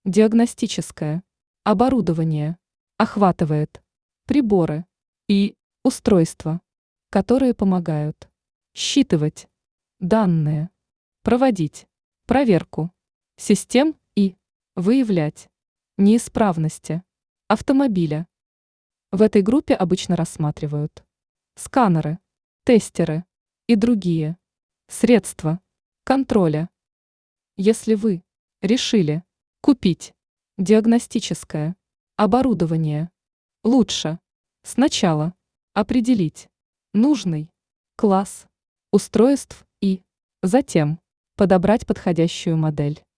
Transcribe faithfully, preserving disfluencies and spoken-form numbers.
Диагностическое оборудование охватывает приборы и устройства, которые помогают считывать данные, проводить проверку систем и выявлять неисправности автомобиля. В этой группе обычно рассматривают сканеры, тестеры и другие средства контроля. Если вы решили купить диагностическое оборудование, лучше сначала определить нужный класс устройств и затем подобрать подходящую модель.